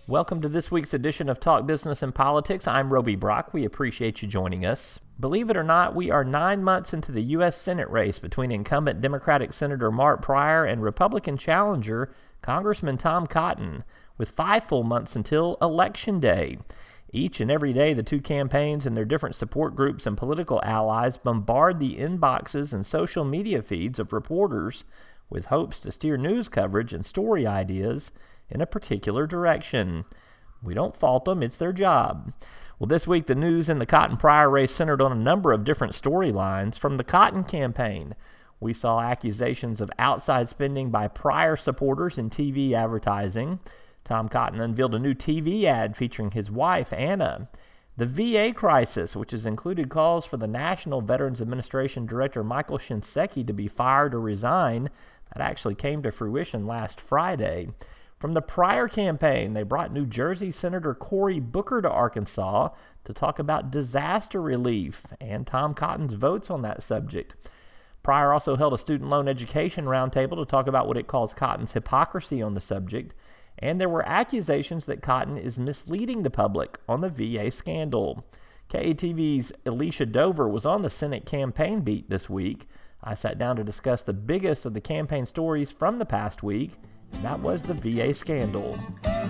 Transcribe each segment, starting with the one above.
Welcome to this week's edition of Talk Business and Politics. I'm Roby Brock. We appreciate you joining us. Believe it or not, we are 9 months into the U.S. Senate race between incumbent Democratic Senator Mark Pryor and Republican challenger Congressman Tom Cotton, with 5 full months until Election Day. Each and every day, the two campaigns and their different support groups and political allies bombard the inboxes and social media feeds of reporters with hopes to steer news coverage and story ideas in a particular direction. We don't fault them, it's their job. Well, this week the news in the Cotton-Pryor race centered on a number of different storylines. From the Cotton campaign, we saw accusations of outside spending by Pryor supporters in TV advertising. Tom Cotton unveiled a new TV ad featuring his wife, Anna. The VA crisis, which has included calls for the National Veterans Administration Director Michael Shinseki to be fired or resign, that actually came to fruition last Friday. From the Pryor campaign, they brought New Jersey Senator Cory Booker to Arkansas to talk about disaster relief and Tom Cotton's votes on that subject. Pryor also held a student loan education roundtable to talk about what it calls Cotton's hypocrisy on the subject, and there were accusations that Cotton is misleading the public on the VA scandal. KATV's Alicia Dover was on the Senate campaign beat this week. I sat down to discuss the biggest of the campaign stories from the past week, and that was the VA scandal.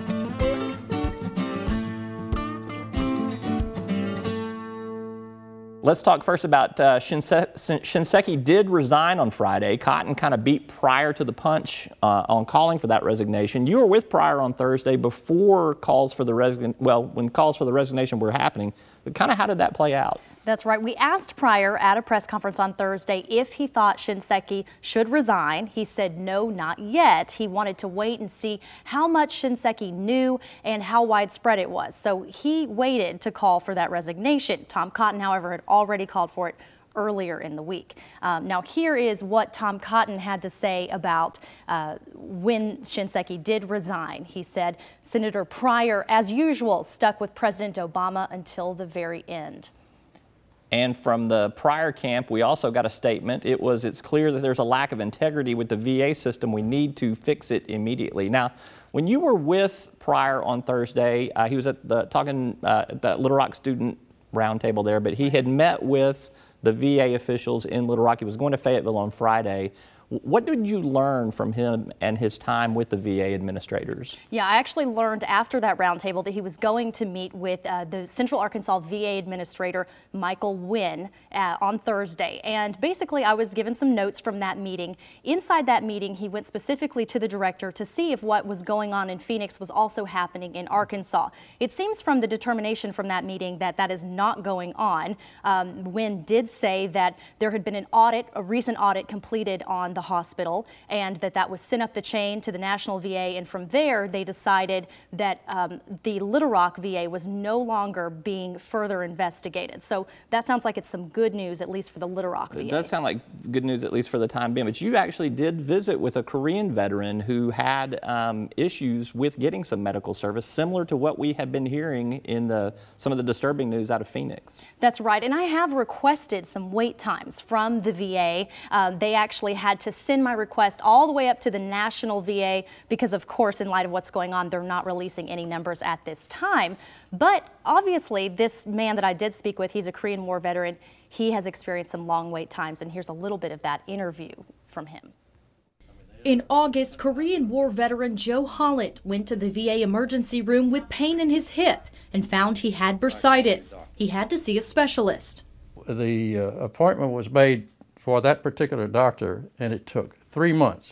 Let's talk first about Shinseki did resign on Friday. Cotton kind of beat Pryor to the punch on calling for that resignation. You were with Pryor on Thursday before calls for the when calls for the resignation were happening. But kind of how did that play out? That's right. We asked Pryor at a press conference on Thursday if he thought Shinseki should resign. He said no, not yet. He wanted to wait and see how much Shinseki knew and how widespread it was. So he waited to call for that resignation. Tom Cotton, however, had already called for it earlier in the week. Now here is what Tom Cotton had to say about when Shinseki did resign. He said, Senator Pryor, as usual, stuck with President Obama until the very end. And from the Pryor camp, we also got a statement. It's clear that there's a lack of integrity with the VA system. We need to fix it immediately. Now, when you were with Pryor on Thursday, he was at talking at the Little Rock student roundtable there, but he had met with the VA officials in Little Rock. He was going to Fayetteville on Friday. What did you learn from him and his time with the VA administrators? Yeah, I actually learned after that roundtable that he was going to meet with the Central Arkansas VA Administrator, Michael Wynn, on Thursday. And basically, I was given some notes from that meeting. Inside that meeting, he went specifically to the director to see if what was going on in Phoenix was also happening in Arkansas. It seems from the determination from that meeting that that is not going on. Wynn did say that there had been an audit, a recent audit completed on the hospital, and that was sent up the chain to the National VA, and from there they decided that the Little Rock VA was no longer being further investigated. So that sounds like it's some good news, at least for the Little Rock VA. It does sound like good news, at least for the time being, but you actually did visit with a Korean veteran who had issues with getting some medical service, similar to what we have been hearing in some of the disturbing news out of Phoenix. That's right, and I have requested some wait times from the VA. They actually had to send my request all the way up to the National VA because, of course, in light of what's going on, they're not releasing any numbers at this time. But obviously, this man that I did speak with, he's a Korean War veteran. He has experienced some long wait times, and here's a little bit of that interview from him. In August, Korean War veteran Joe Holland went to the VA emergency room with pain in his hip and found he had bursitis. He had to see a specialist. The appointment was made for that particular doctor, and it took 3 months.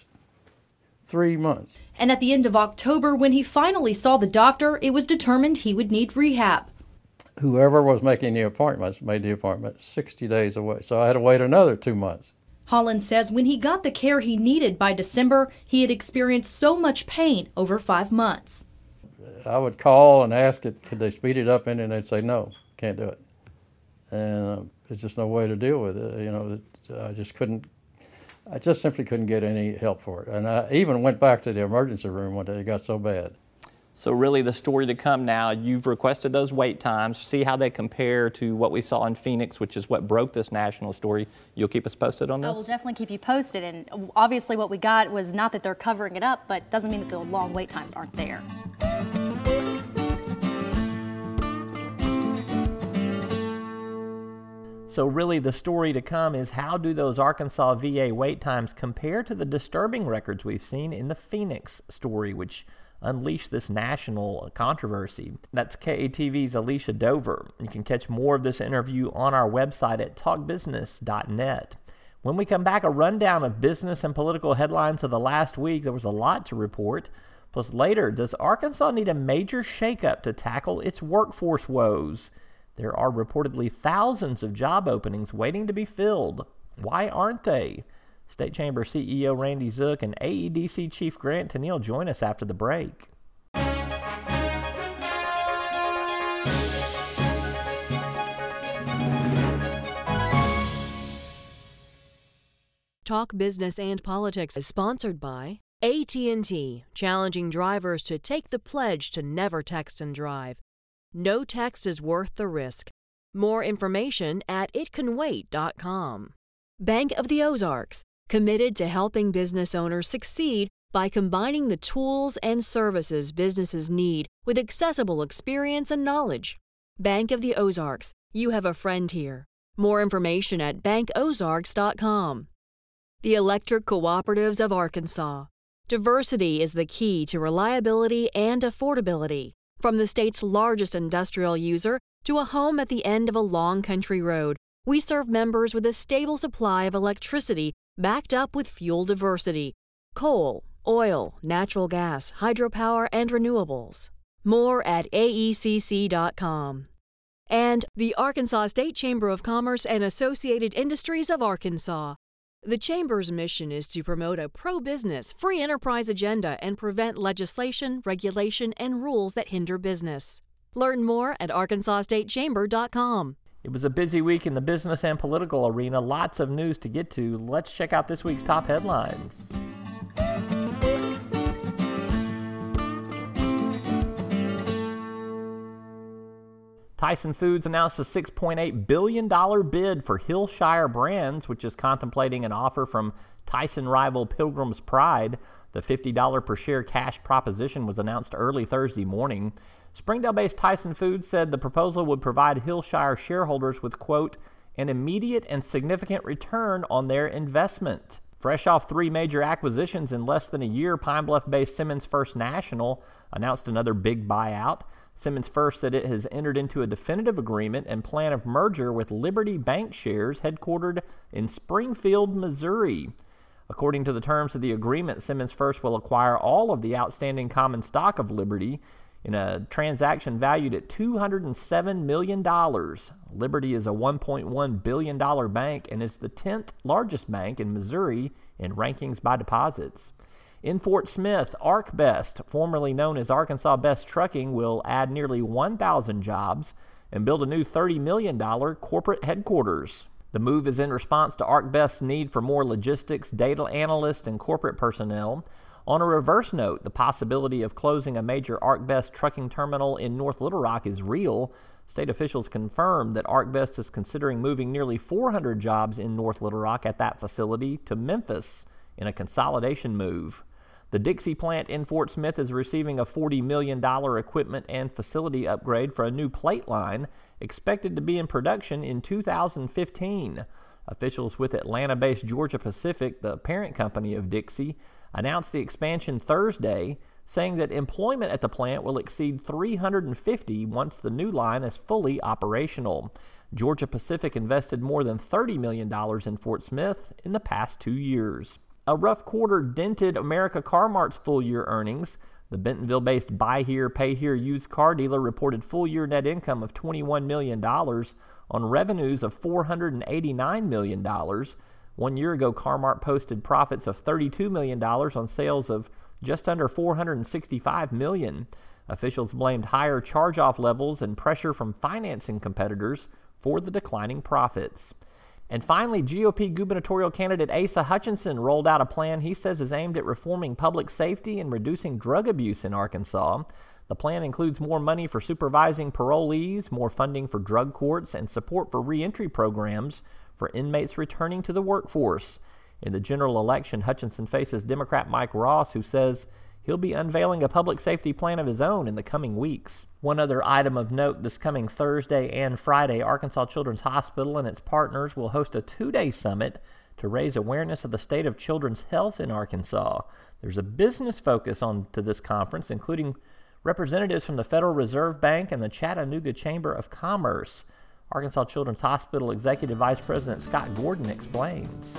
3 months. And at the end of October, when he finally saw the doctor, it was determined he would need rehab. Whoever was making the appointments made the appointment 60 days away, so I had to wait another 2 months. Holland says when he got the care he needed by December, he had experienced so much pain over 5 months. I would call and ask it, could they speed it up, and they'd say, no, can't do it. And there's just no way to deal with it. You know, I just simply couldn't get any help for it. And I even went back to the emergency room one day. It got so bad. So really the story to come now, you've requested those wait times, see how they compare to what we saw in Phoenix, which is what broke this national story. You'll keep us posted on this? I will definitely keep you posted. And obviously what we got was not that they're covering it up, but doesn't mean that the long wait times aren't there. So really the story to come is, how do those Arkansas VA wait times compare to the disturbing records we've seen in the Phoenix story, which unleashed this national controversy? That's KATV's Alicia Dover. You can catch more of this interview on our website at talkbusiness.net. When we come back, a rundown of business and political headlines of the last week. There was a lot to report. Plus later, does Arkansas need a major shakeup to tackle its workforce woes? There are reportedly thousands of job openings waiting to be filled. Why aren't they? State Chamber CEO Randy Zook and AEDC Chief Grant Tennille join us after the break. Talk Business and Politics is sponsored by AT&T, challenging drivers to take the pledge to never text and drive. No text is worth the risk. More information at itcanwait.com. Bank of the Ozarks, committed to helping business owners succeed by combining the tools and services businesses need with accessible experience and knowledge. Bank of the Ozarks, you have a friend here. More information at bankozarks.com. The Electric Cooperatives of Arkansas. Diversity is the key to reliability and affordability. From the state's largest industrial user to a home at the end of a long country road, we serve members with a stable supply of electricity backed up with fuel diversity: coal, oil, natural gas, hydropower, and renewables. More at aecc.com. And the Arkansas State Chamber of Commerce and Associated Industries of Arkansas. The Chamber's mission is to promote a pro-business, free enterprise agenda and prevent legislation, regulation, and rules that hinder business. Learn more at arkansasstatechamber.com. It was a busy week in the business and political arena. Lots of news to get to. Let's check out this week's top headlines. Tyson Foods announced a $6.8 billion bid for Hillshire Brands, which is contemplating an offer from Tyson rival Pilgrim's Pride. The $50 per share cash proposition was announced early Thursday morning. Springdale-based Tyson Foods said the proposal would provide Hillshire shareholders with, quote, an immediate and significant return on their investment. Fresh off 3 major acquisitions in less than a year, Pine Bluff-based Simmons First National announced another big buyout. Simmons First said it has entered into a definitive agreement and plan of merger with Liberty Bancshares, headquartered in Springfield, Missouri. According to the terms of the agreement, Simmons First will acquire all of the outstanding common stock of Liberty in a transaction valued at $207 million. Liberty is a $1.1 billion bank and is the 10th largest bank in Missouri in rankings by deposits. In Fort Smith, ArcBest, formerly known as Arkansas Best Trucking, will add nearly 1,000 jobs and build a new $30 million corporate headquarters. The move is in response to ArcBest's need for more logistics, data analysts, and corporate personnel. On a reverse note, the possibility of closing a major ArcBest trucking terminal in North Little Rock is real. State officials confirmed that ArcBest is considering moving nearly 400 jobs in North Little Rock at that facility to Memphis in a consolidation move. The Dixie plant in Fort Smith is receiving a $40 million equipment and facility upgrade for a new plate line expected to be in production in 2015. Officials with Atlanta-based Georgia Pacific, the parent company of Dixie, announced the expansion Thursday, saying that employment at the plant will exceed 350 once the new line is fully operational. Georgia Pacific invested more than $30 million in Fort Smith in the past 2 years. A rough quarter dented America Car-Mart's full-year earnings. The Bentonville-based Buy Here, Pay Here used car dealer reported full-year net income of $21 million on revenues of $489 million. 1 year ago, Car-Mart posted profits of $32 million on sales of just under $465 million. Officials blamed higher charge-off levels and pressure from financing competitors for the declining profits. And finally, GOP gubernatorial candidate Asa Hutchinson rolled out a plan he says is aimed at reforming public safety and reducing drug abuse in Arkansas. The plan includes more money for supervising parolees, more funding for drug courts, and support for reentry programs for inmates returning to the workforce. In the general election, Hutchinson faces Democrat Mike Ross, who says He'll be unveiling a public safety plan of his own in the coming weeks. One other item of note, this coming Thursday and Friday, Arkansas Children's Hospital and its partners will host a 2-day summit to raise awareness of the state of children's health in Arkansas. There's a business focus to this conference, including representatives from the Federal Reserve Bank and the Chattanooga Chamber of Commerce. Arkansas Children's Hospital Executive Vice President Scott Gordon explains.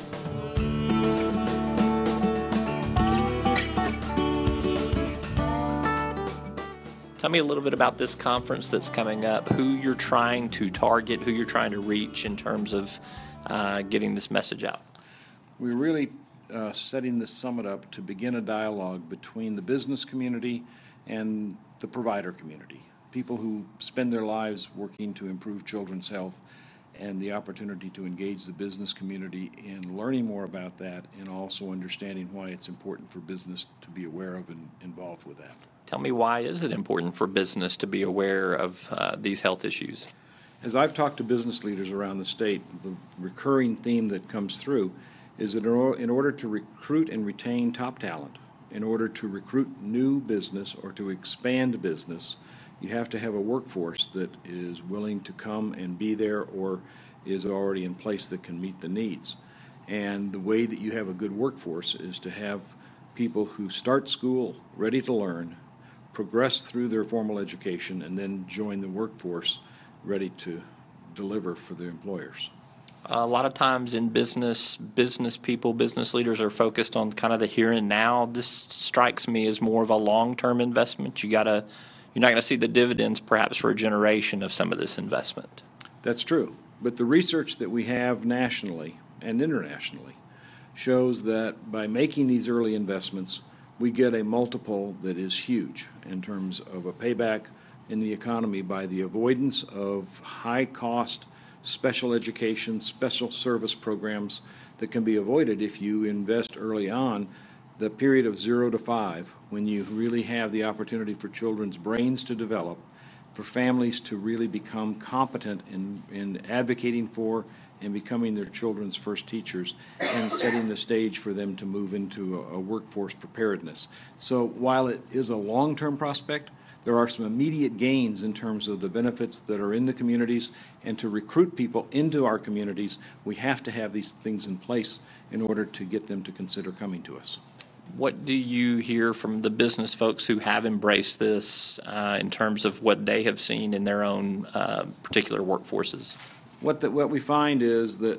Tell me a little bit about this conference that's coming up, who you're trying to target, who you're trying to reach in terms of getting this message out. We're really setting this summit up to begin a dialogue between the business community and the provider community, people who spend their lives working to improve children's health, and the opportunity to engage the business community in learning more about that and also understanding why it's important for business to be aware of and involved with that. Tell me, why is it important for business to be aware of these health issues? As I've talked to business leaders around the state, the recurring theme that comes through is that in order to recruit and retain top talent, in order to recruit new business or to expand business, you have to have a workforce that is willing to come and be there or is already in place that can meet the needs. And the way that you have a good workforce is to have people who start school ready to learn, progress through their formal education, and then join the workforce ready to deliver for their employers. A lot of times in business people, business leaders are focused on kind of the here and now. This strikes me as more of a long-term investment. You're not going to see the dividends perhaps for a generation of some of this investment. That's true. But the research that we have nationally and internationally shows that by making these early investments, we get a multiple that is huge in terms of a payback in the economy by the avoidance of high-cost special education, special service programs that can be avoided if you invest early on. The period of 0 to 5, when you really have the opportunity for children's brains to develop, for families to really become competent in advocating for and becoming their children's first teachers, and setting the stage for them to move into a workforce preparedness. So while it is a long-term prospect, there are some immediate gains in terms of the benefits that are in the communities, and to recruit people into our communities, we have to have these things in place in order to get them to consider coming to us. What do you hear from the business folks who have embraced this in terms of what they have seen in their own particular workforces? What we find is that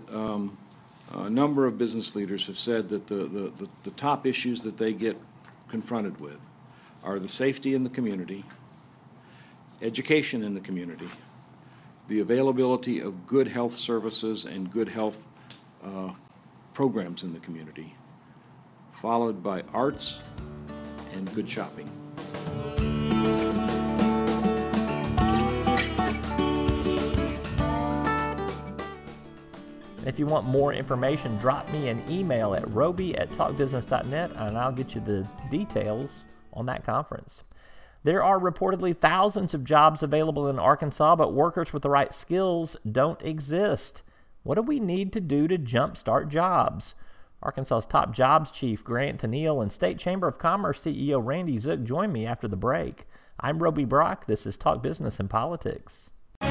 a number of business leaders have said that the top issues that they get confronted with are the safety in the community, education in the community, the availability of good health services and good health programs in the community, followed by arts and good shopping. If you want more information, drop me an email at roby@talkbusiness.net and I'll get you the details on that conference. There are reportedly thousands of jobs available in Arkansas, but workers with the right skills don't exist. What do we need to do to jumpstart jobs? Arkansas's top jobs chief, Grant Tennille, and State Chamber of Commerce CEO Randy Zook join me after the break. I'm Roby Brock. This is Talk Business and Politics.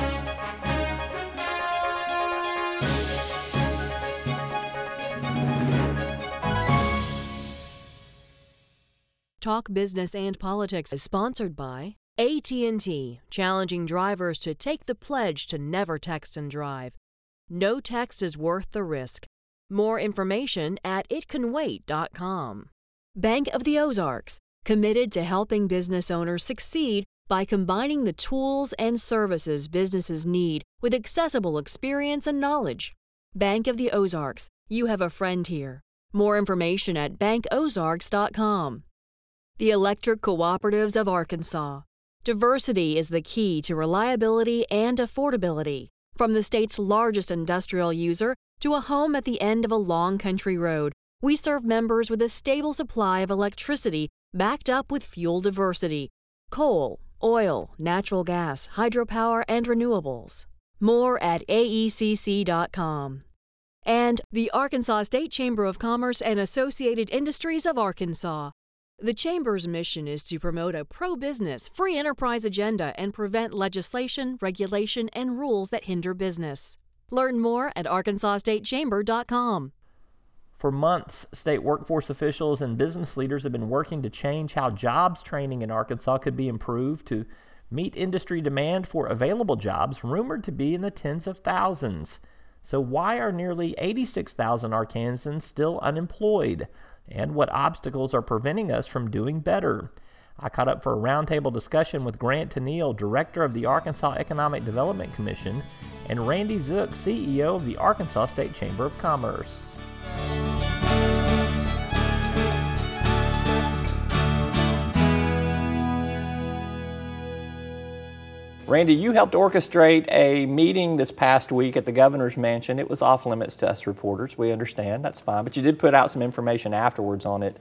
Talk Business and Politics is sponsored by AT&T, challenging drivers to take the pledge to never text and drive. No text is worth the risk. More information at itcanwait.com. Bank of the Ozarks, committed to helping business owners succeed by combining the tools and services businesses need with accessible experience and knowledge. Bank of the Ozarks, you have a friend here. More information at bankozarks.com. The Electric Cooperatives of Arkansas. Diversity is the key to reliability and affordability. From the state's largest industrial user to a home at the end of a long country road, we serve members with a stable supply of electricity backed up with fuel diversity: coal, oil, natural gas, hydropower, and renewables. More at aecc.com. And the Arkansas State Chamber of Commerce and Associated Industries of Arkansas. The Chamber's mission is to promote a pro-business, free enterprise agenda and prevent legislation, regulation, and rules that hinder business. Learn more at arkansasstatechamber.com. For months, state workforce officials and business leaders have been working to change how jobs training in Arkansas could be improved to meet industry demand for available jobs rumored to be in the tens of thousands. So why are nearly 86,000 Arkansans still unemployed? And what obstacles are preventing us from doing better? I caught up for a roundtable discussion with Grant Tennille, Director of the Arkansas Economic Development Commission, and Randy Zook, CEO of the Arkansas State Chamber of Commerce. Randy, you helped orchestrate a meeting this past week at the governor's mansion. It was off limits to us reporters. We understand. That's fine. But you did put out some information afterwards on it.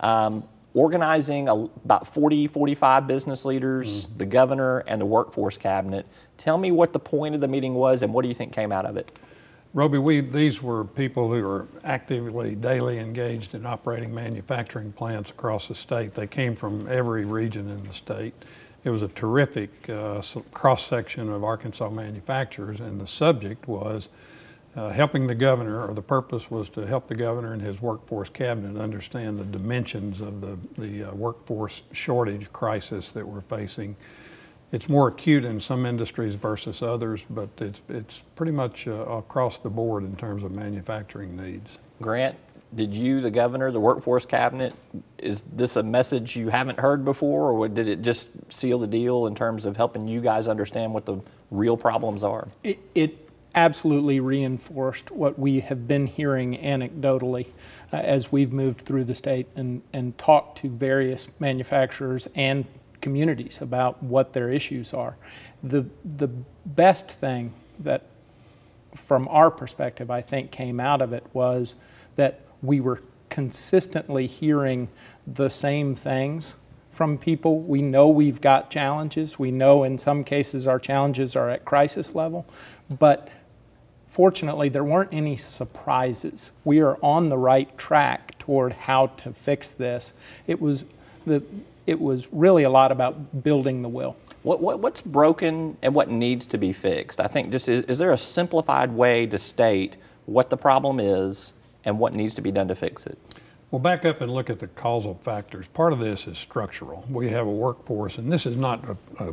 Organizing about 45 business leaders, the governor, and the workforce cabinet. Tell me what the point of the meeting was and what do you think came out of it? Roby, these were people who are actively, daily engaged in operating manufacturing plants across the state. They came from every region in the state. It was a terrific cross-section of Arkansas manufacturers, and the subject was helping the governor, or the purpose was to help the governor and his workforce cabinet understand the dimensions of the workforce shortage crisis that we're facing. It's more acute in some industries versus others, but it's pretty much across the board in terms of manufacturing needs. Grant, did you, the governor, the workforce cabinet, is this a message you haven't heard before, or did it just seal the deal in terms of helping you guys understand what the real problems are? It absolutely reinforced what we have been hearing anecdotally as we've moved through the state and talked to various manufacturers and communities about what their issues are. The best thing that, from our perspective, I think came out of it was that we were consistently hearing the same things from people. We know we've got challenges. We know in some cases our challenges are at crisis level, but fortunately there weren't any surprises. We are on the right track toward how to fix this. It was really a lot about building the will. What's broken and what needs to be fixed? I think just is there a simplified way to state what the problem is and what needs to be done to fix it? Well, back up and look at the causal factors. Part of this is structural. We have a workforce, and this is not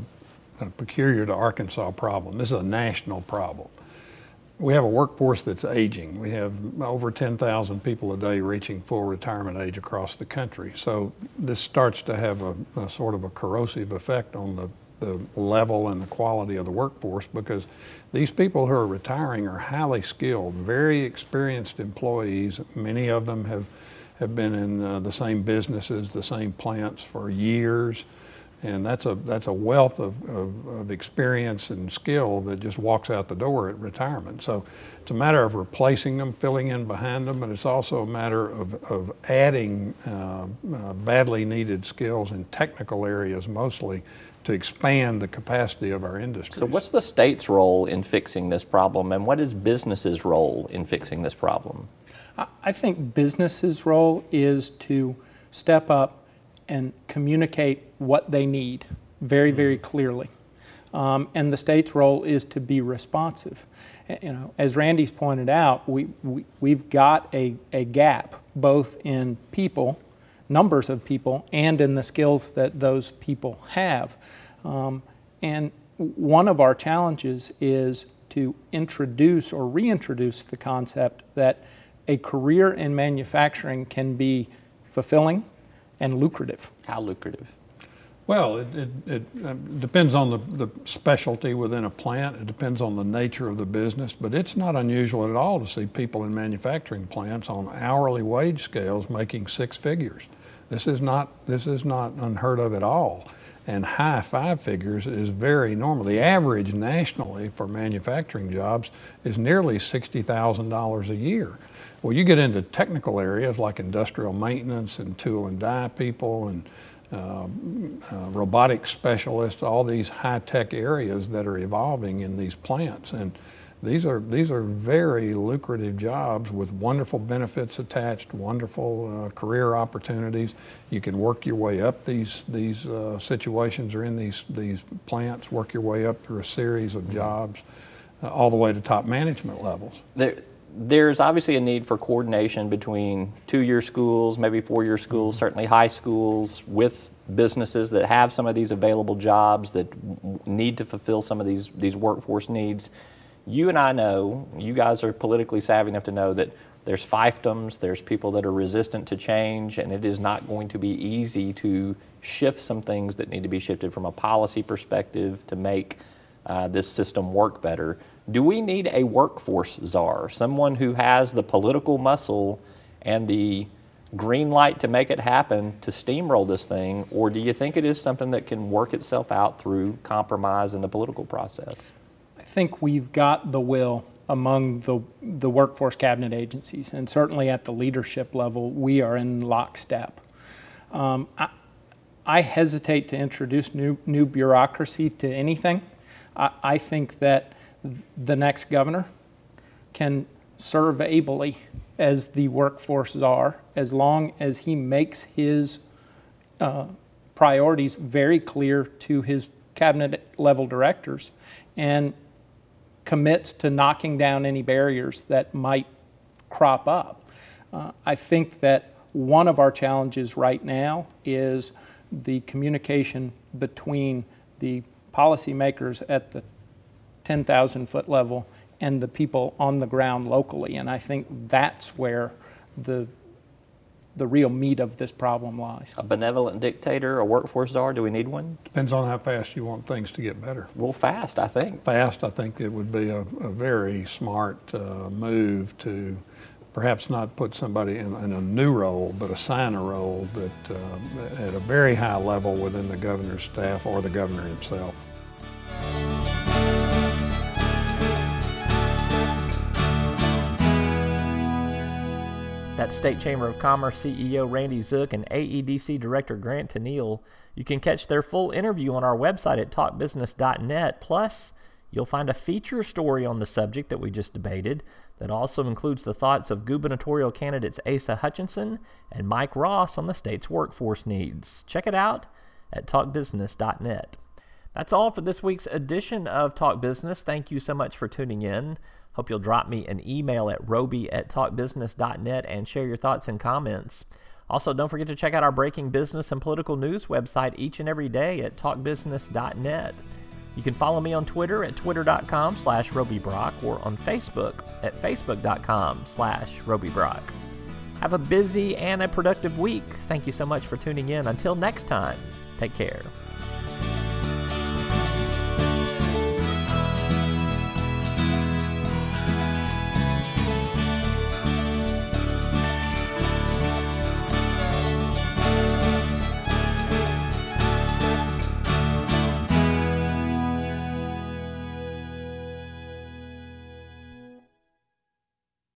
a peculiar to Arkansas problem. This is a national problem. We have a workforce that's aging. We have over 10,000 people a day reaching full retirement age across the country. So this starts to have a sort of a corrosive effect on the level and the quality of the workforce, because these people who are retiring are highly skilled, very experienced employees. Many of them have been in the same businesses, the same plants for years. And that's a wealth of experience and skill that just walks out the door at retirement. So it's a matter of replacing them, filling in behind them, but it's also a matter of adding badly needed skills in technical areas mostly to expand the capacity of our industry. So what's the state's role in fixing this problem, and what is business's role in fixing this problem? I think business's role is to step up and communicate what they need very, very clearly. And the state's role is to be responsive. You know, as Randy's pointed out, we've got a gap both in people, numbers of people, and in the skills that those people have. And one of our challenges is to introduce or reintroduce the concept that a career in manufacturing can be fulfilling and lucrative. How lucrative? Well, it depends on the specialty within a plant. It depends on the nature of the business, but it's not unusual at all to see people in manufacturing plants on hourly wage scales making six figures. This is not unheard of at all. And high five figures is very normal. The average nationally for manufacturing jobs is nearly $60,000 a year. Well, you get into technical areas like industrial maintenance and tool and die people and robotics specialists, all these high-tech areas that are evolving in these plants. And These are very lucrative jobs with wonderful benefits attached, wonderful career opportunities. You can work your way up these situations or in these plants, work your way up through a series of jobs, all the way to top management levels. There's obviously a need for coordination between 2-year schools, maybe 4-year schools, certainly high schools, with businesses that have some of these available jobs that need to fulfill some of these workforce needs. You and I know, you guys are politically savvy enough to know that there's fiefdoms, there's people that are resistant to change, and it is not going to be easy to shift some things that need to be shifted from a policy perspective to make this system work better. Do we need a workforce czar, someone who has the political muscle and the green light to make it happen to steamroll this thing, or do you think it is something that can work itself out through compromise in the political process? I think we've got the will among the workforce cabinet agencies, and certainly at the leadership level, we are in lockstep. I hesitate to introduce new bureaucracy to anything. I think that the next governor can serve ably as the workforce czar as long as he makes his priorities very clear to his cabinet level directors and commits to knocking down any barriers that might crop up. I think that one of our challenges right now is the communication between the policymakers at the 10,000-foot level and the people on the ground locally, and I think that's where the real meat of this problem lies. A benevolent dictator, a workforce czar, do we need one? Depends on how fast you want things to get better. Well, fast, I think. Fast, I think it would be a very smart move to perhaps not put somebody in a new role, but assign a role that at a very high level within the governor's staff or the governor himself. That's State Chamber of Commerce CEO Randy Zook and AEDC Director Grant Tennille. You can catch their full interview on our website at talkbusiness.net. Plus, you'll find a feature story on the subject that we just debated that also includes the thoughts of gubernatorial candidates Asa Hutchinson and Mike Ross on the state's workforce needs. Check it out at talkbusiness.net. That's all for this week's edition of Talk Business. Thank you so much for tuning in. Hope you'll drop me an email at roby@talkbusiness.net and share your thoughts and comments. Also, don't forget to check out our breaking business and political news website each and every day at talkbusiness.net. You can follow me on Twitter at twitter.com/RobyBrock or on Facebook at facebook.com/RobyBrock. Have a busy and a productive week. Thank you so much for tuning in. Until next time, take care.